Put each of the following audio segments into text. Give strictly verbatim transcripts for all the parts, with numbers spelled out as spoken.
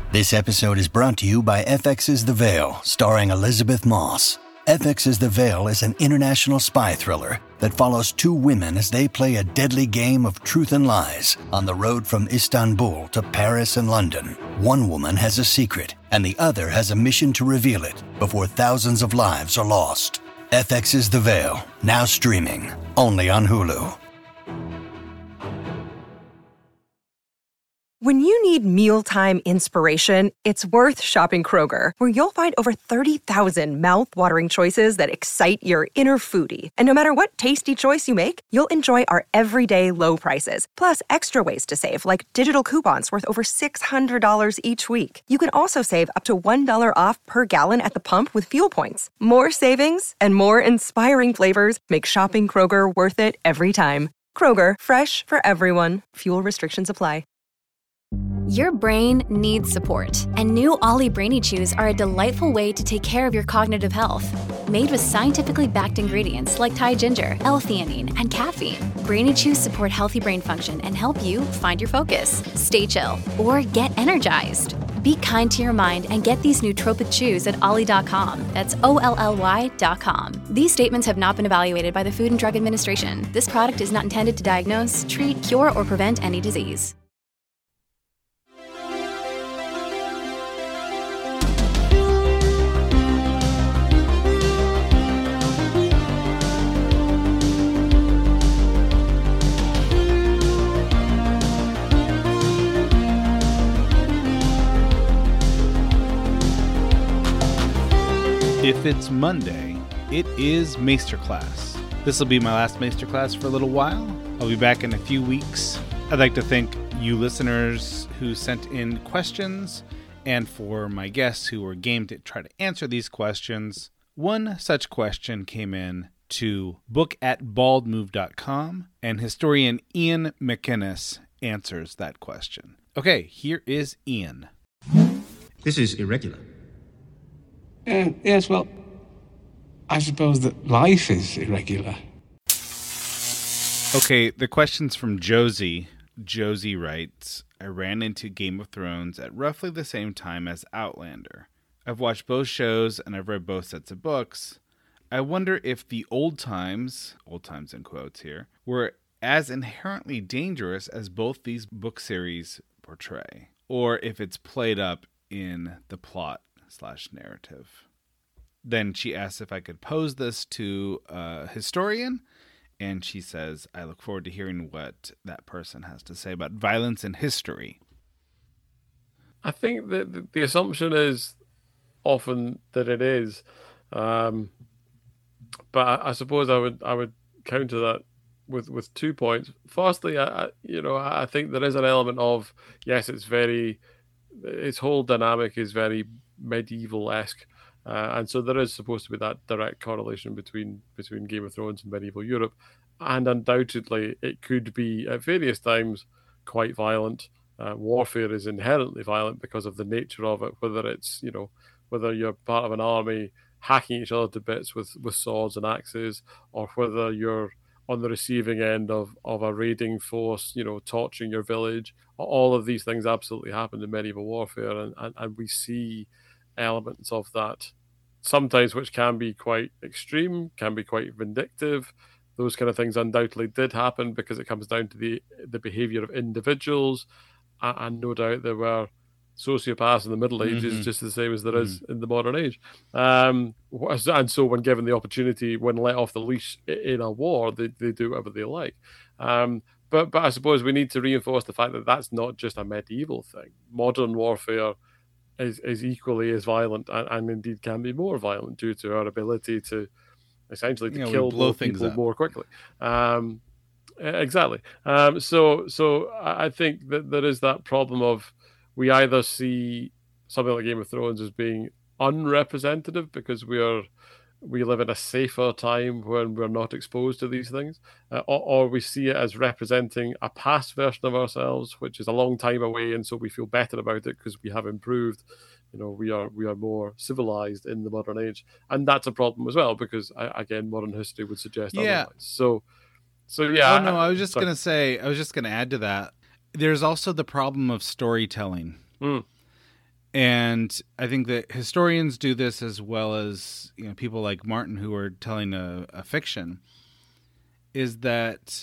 This episode is brought to you by F X's The Veil, starring Elizabeth Moss. F X's The Veil is an international spy thriller that follows two women as they play a deadly game of truth and lies on the road from Istanbul to Paris and London. One woman has a secret, and the other has a mission to reveal it before thousands of lives are lost. F X's The Veil, now streaming, only on Hulu. When you need mealtime inspiration, it's worth shopping Kroger, where you'll find over thirty thousand mouth-watering choices that excite your inner foodie. And no matter what tasty choice you make, you'll enjoy our everyday low prices, plus extra ways to save, like digital coupons worth over six hundred dollars each week. You can also save up to one dollar off per gallon at the pump with fuel points. More savings and more inspiring flavors make shopping Kroger worth it every time. Kroger, fresh for everyone. Fuel restrictions apply. Your brain needs support, and new Ollie Brainy Chews are a delightful way to take care of your cognitive health. Made with scientifically backed ingredients like Thai ginger, L-theanine, and caffeine, Brainy Chews support healthy brain function and help you find your focus, stay chill, or get energized. Be kind to your mind and get these nootropic chews at ollie dot com. That's O L L Y dot com. These statements have not been evaluated by the Food and Drug Administration. This product is not intended to diagnose, treat, cure, or prevent any disease. If it's Monday, it is Masterclass. This will be my last Masterclass for a little while. I'll be back in a few weeks. I'd like to thank you listeners who sent in questions, and for my guests who were game to try to answer these questions. One such question came in to book at bald move dot com, and historian Ian McInnes answers that question. Okay, here is Ian. This is irregular. Uh, yes, well, I suppose that life is irregular. Okay, the question's from Josie. Josie writes, I ran into Game of Thrones at roughly the same time as Outlander. I've watched both shows and I've read both sets of books. I wonder if the old times, old times in quotes here, were as inherently dangerous as both these book series portray, or if it's played up in the plot slash narrative. Then she asks if I could pose this to a historian, and she says, I look forward to hearing what that person has to say about violence in history. I think that the assumption is often that it is, um, but I suppose I would I would counter that with, with two points. Firstly, I, you know I think there is an element of, yes, it's very, its whole dynamic is very medieval-esque, uh, and so there is supposed to be that direct correlation between between Game of Thrones and medieval Europe, and undoubtedly it could be at various times quite violent. Uh, warfare is inherently violent because of the nature of it, whether it's, you know, whether you're part of an army hacking each other to bits with, with swords and axes, or whether you're on the receiving end of, of a raiding force, you know, torching your village. All of these things absolutely happen in medieval warfare, and, and, and we see elements of that sometimes which can be quite extreme, can be quite vindictive. Those kind of things undoubtedly did happen because it comes down to the the behavior of individuals, and, and no doubt there were sociopaths in the Middle Ages, mm-hmm. just the same as there is mm-hmm. in the modern age. Um, and so when given the opportunity, when let off the leash in a war, they, they do whatever they like. Um, but, but I suppose we need to reinforce the fact that that's not just a medieval thing. Modern warfare is, is equally as violent, and, and indeed can be more violent due to our ability to essentially to you know, kill more people up. more quickly. Um, exactly. Um, so, so I think that there is that problem of, we either see something like Game of Thrones as being unrepresentative because we are we live in a safer time when we're not exposed to these things, uh, or, or we see it as representing a past version of ourselves, which is a long time away, and so we feel better about it because we have improved. You know, we are we are more civilized in the modern age, and that's a problem as well because, again, modern history would suggest yeah. otherwise. So, so yeah. Oh no, I was just sorry. gonna say, I was just gonna add to that. There's also the problem of storytelling. Mm. And I think that historians do this as well as, you know, people like Martin who are telling a, a fiction, is that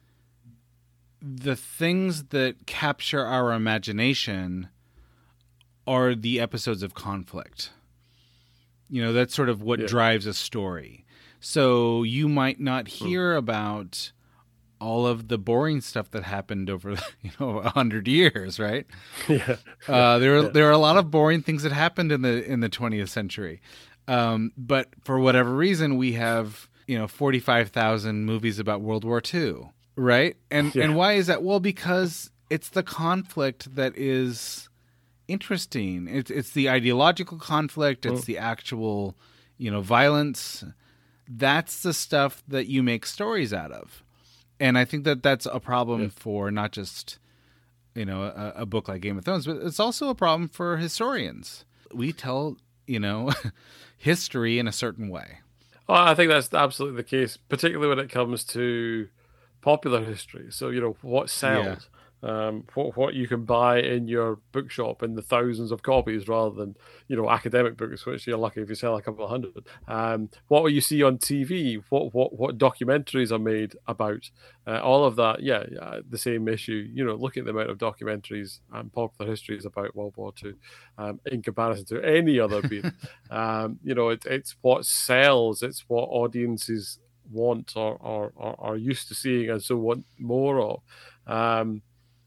the things that capture our imagination are the episodes of conflict. You know, that's sort of what yeah. drives a story. So you might not hear mm. about all of the boring stuff that happened over, you know, a hundred years, right? Yeah. Uh, there are yeah. there are a lot of boring things that happened in the in the twentieth century, um, but for whatever reason, we have, you know, forty-five thousand movies about World War Two, right? And yeah. and why is that? Well, because it's the conflict that is interesting. It's it's the ideological conflict. It's mm. the actual, you know, violence. That's the stuff that you make stories out of. And I think that that's a problem yeah. for not just, you know, a, a book like Game of Thrones, but it's also a problem for historians. We tell, you know, history in a certain way. Oh, I think that's absolutely the case, particularly when it comes to popular history. So, you know, what sells, yeah. um, what what you can buy in your bookshop in the thousands of copies rather than, you know, academic books, which you're lucky if you sell a couple of hundred. Um, what will you see on T V? What what what documentaries are made about? Uh, all of that, yeah, yeah, the same issue. You know, look at the amount of documentaries and popular histories about World War Two um, in comparison to any other period. um, you know, it, it's what sells. It's what audiences want or, or, or are used to seeing and so want more of. Um,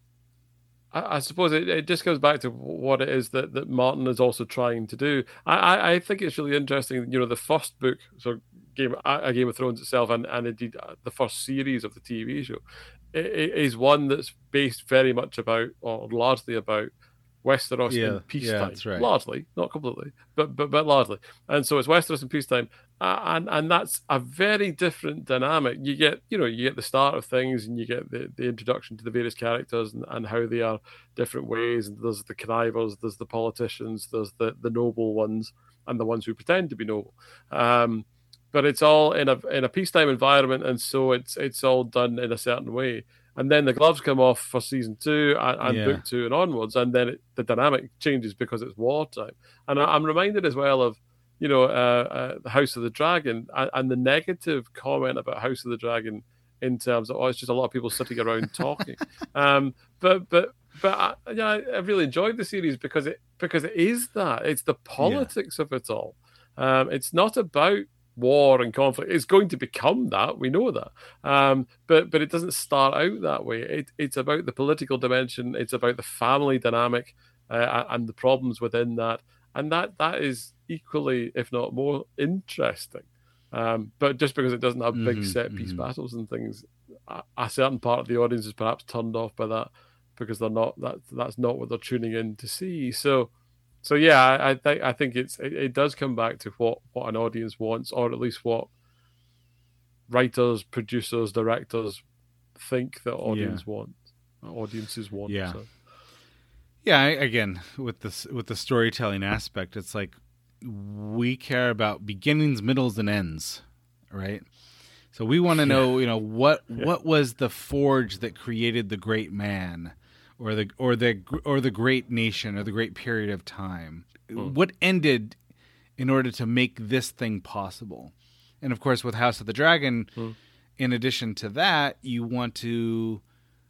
I, I suppose it, it just goes back to what it is that, that Martin is also trying to do. I, I, I think it's really interesting. You know, the first book, so Game, a Game of Thrones itself, and, and indeed the first series of the T V show, it, it is one that's based very much about, or largely about, Westeros yeah, in peacetime. Yeah, that's right. Largely, not completely, but but but largely. And so it's Westeros in peacetime, uh, and and that's a very different dynamic. You get, you know, you get the start of things, and you get the, the introduction to the various characters and, and how they are different ways. And there's the connivers, there's the politicians, there's the the noble ones, and the ones who pretend to be noble. Um, but it's all in a in a peacetime environment, and so it's it's all done in a certain way. And then the gloves come off for season two and, and yeah. book two and onwards, and then it, the dynamic changes because it's wartime. And I, I'm reminded as well of, you know, uh, uh, House of the Dragon and, and the negative comment about House of the Dragon in terms of, oh, it's just a lot of people sitting around talking. um, but but but I, yeah, I really enjoyed the series because it because it is that. It's the politics yeah. of it all. Um, it's not about war and conflict. It's going to become that, we know that, um but but it doesn't start out that way. It, it's about the political dimension, it's about the family dynamic, uh, and the problems within that, and that that is equally, if not more, interesting. Um but just because it doesn't have big mm-hmm, set piece mm-hmm. battles and things, a, a certain part of the audience is perhaps turned off by that because they're not that that's not what they're tuning in to see. So So yeah, I, I think I think it's it, it does come back to what, what an audience wants, or at least what writers, producers, directors think that audience yeah. want, audiences want. Yeah, so. yeah. I, again, with this with the storytelling aspect, it's like we care about beginnings, middles, and ends, right? So we want to know, you know, what yeah. what was the forge that created the great man, or the or the or the great nation, or the great period of time. Mm. What ended in order to make this thing possible? And of course, with House of the Dragon, mm. in addition to that, you want to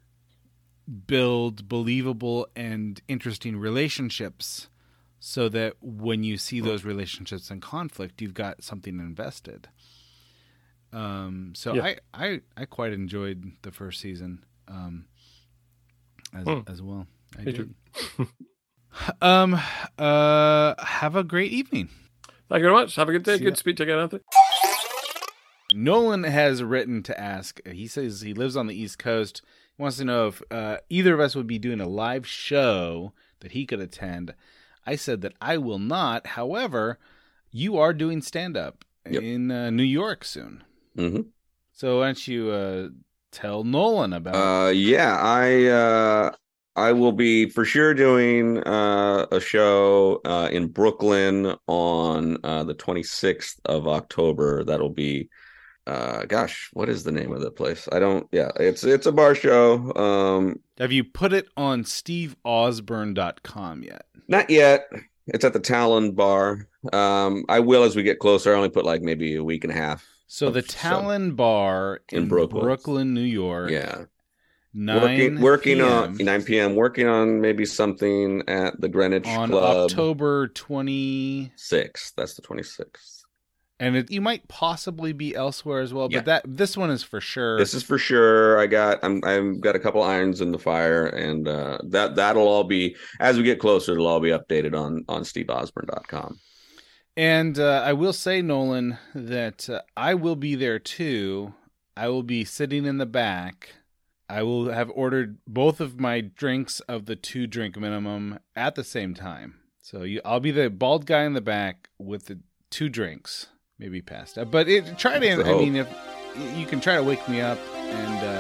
build believable and interesting relationships, so that when you see mm. those relationships in conflict, you've got something invested. Um, so yeah. I, I I quite enjoyed the first season. Um, As, hmm. as well. I did. um, uh, have a great evening. Thank you very much. Have a good day. See good ya. to speak to you again, Anthony. Nolan has written to ask. He says he lives on the East Coast. He wants to know if uh, either of us would be doing a live show that he could attend. I said that I will not. However, you are doing stand-up yep. in uh, New York soon. Mm-hmm. So why don't you... Uh, Tell Nolan about it. Uh, yeah, I uh, I will be for sure doing uh, a show uh, in Brooklyn on uh, the twenty-sixth of October. That'll be uh, gosh, what is the name of the place? I don't. Yeah, it's it's a bar show. Um, Have you put it on steve osborne dot com yet? Not yet. It's at the Talon Bar. Um, I will as we get closer. I only put like maybe a week and a half. So the Talon Bar in, in Brooklyn. Brooklyn, New York. Yeah. nine working working p.m. on nine p.m. working on maybe something at the Greenwich on Club. October twenty-sixth. That's the twenty-sixth. And it, you might possibly be elsewhere as well, but Yeah. that this one is for sure. This is for sure. I got I'm I've got a couple irons in the fire, and uh, that that'll all be as we get closer. It'll all be updated on on steve osborne dot com. And uh, I will say, Nolan, that uh, I will be there too. I will be sitting in the back. I will have ordered both of my drinks of the two drink minimum at the same time. So you, I'll be the bald guy in the back with the two drinks. Maybe past that, but it try to. I mean, if you can try to wake me up, and